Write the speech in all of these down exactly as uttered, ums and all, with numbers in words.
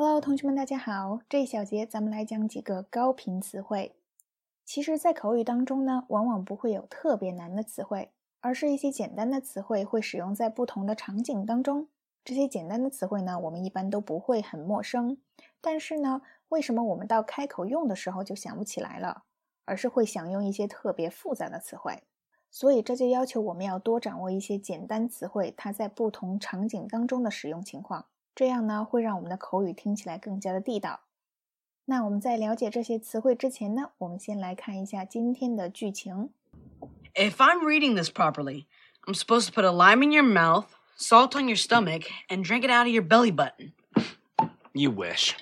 Hello， 同学们，大家好！这一小节咱们来讲几个高频词汇。其实，在口语当中呢，往往不会有特别难的词汇，而是一些简单的词汇会使用在不同的场景当中。这些简单的词汇呢，我们一般都不会很陌生。但是呢，为什么我们到开口用的时候就想不起来了，而是会想用一些特别复杂的词汇？所以这就要求我们要多掌握一些简单词汇，它在不同场景当中的使用情况。这样呢，会让我们的口语听起来更加的地道。那我们在了解这些词汇之前呢，我们先来看一下今天的剧情。 If I'm reading this properly, I'm supposed to put a lime in your mouth, salt on your stomach, and drink it out of your belly button. You wish.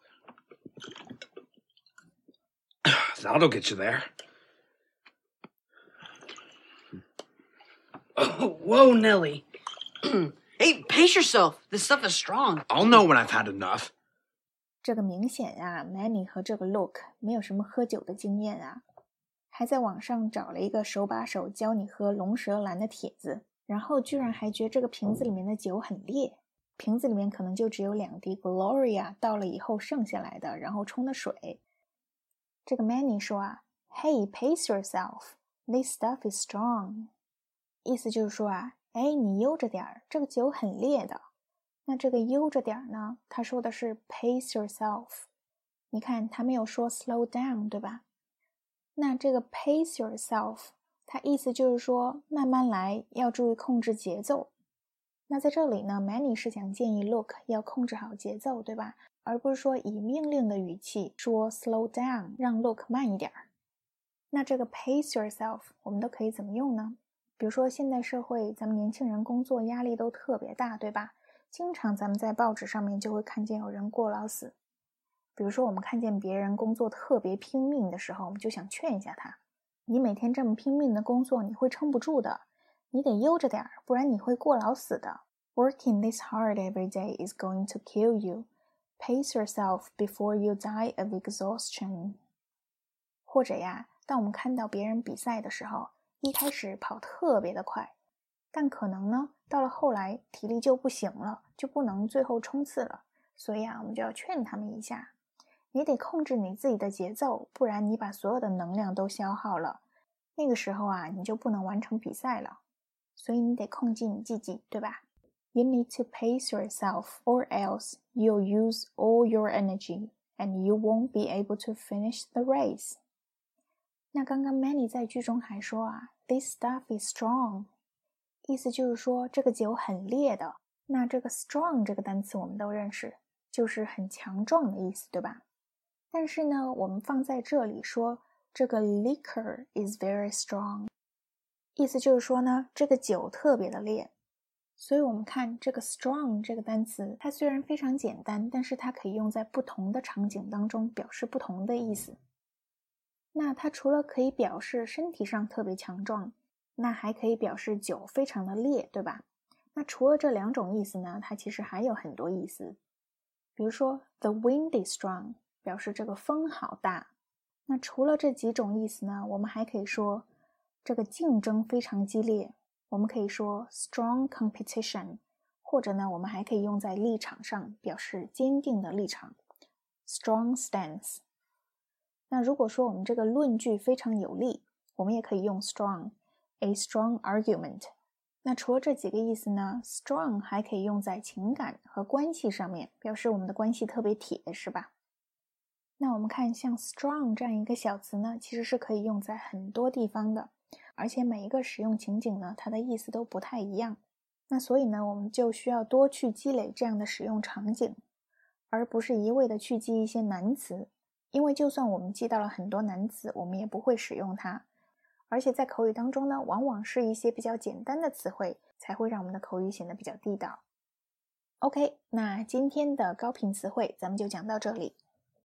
That'll get you there. Oh, whoa, Nelly. Hey, pace yourself. This stuff is strong. I'll know when I've had enough. 这个明显啊 Manny 和这个 Luke 没有什么喝酒的经验啊，还在网上找了一个手把手教你喝龙舌兰的帖子，然后居然还觉得这个瓶子里面的酒很烈，瓶子里面可能就只有两滴 Gloria 倒了以后剩下来的，然后冲的水。这个 Manny 说啊 Hey, pace yourself. This stuff is strong. 意思就是说啊，哎，你悠着点儿，这个酒很烈的。那这个悠着点儿呢，他说的是 pace yourself。 你看他没有说 slow down， 对吧？那这个 pace yourself 它意思就是说慢慢来，要注意控制节奏。那在这里呢 Manny 是想建议 Luke 要控制好节奏，对吧？而不是说以命令的语气说 slow down， 让 Luke 慢一点儿。那这个 pace yourself 我们都可以怎么用呢？比如说现代社会咱们年轻人工作压力都特别大，对吧？经常咱们在报纸上面就会看见有人过劳死。比如说我们看见别人工作特别拼命的时候，我们就想劝一下他，你每天这么拼命的工作你会撑不住的，你得悠着点，不然你会过劳死的。 Working this hard every day is going to kill you. Pace yourself before you die of exhaustion. 或者呀，当我们看到别人比赛的时候，一开始跑特别的快，但可能呢到了后来体力就不行了，就不能最后冲刺了，所以啊我们就要劝他们一下，你得控制你自己的节奏，不然你把所有的能量都消耗了，那个时候啊你就不能完成比赛了，所以你得控制你自己，对吧？ You need to pace yourself or else you'll use all your energy and you won't be able to finish the race。那刚刚 Manny 在句中还说啊 This stuff is strong， 意思就是说这个酒很烈的。那这个 strong 这个单词我们都认识，就是很强壮的意思，对吧？但是呢我们放在这里说这个 liquor is very strong， 意思就是说呢这个酒特别的烈。所以我们看这个 strong 这个单词，它虽然非常简单，但是它可以用在不同的场景当中表示不同的意思。那它除了可以表示身体上特别强壮，那还可以表示酒非常的烈，对吧？那除了这两种意思呢，它其实还有很多意思。比如说 the wind is strong， 表示这个风好大。那除了这几种意思呢，我们还可以说这个竞争非常激烈，我们可以说 strong competition， 或者呢我们还可以用在立场上，表示坚定的立场 strong stance。那如果说我们这个论据非常有力，我们也可以用 strong， a strong argument。 那除了这几个意思呢， strong 还可以用在情感和关系上面，表示我们的关系特别铁，是吧？那我们看像 strong 这样一个小词呢，其实是可以用在很多地方的，而且每一个使用情景呢，它的意思都不太一样。那所以呢，我们就需要多去积累这样的使用场景，而不是一味的去记一些难词。因为就算我们记到了很多难词，我们也不会使用它，而且在口语当中呢，往往是一些比较简单的词汇才会让我们的口语显得比较地道。OK， 那今天的高频词汇咱们就讲到这里。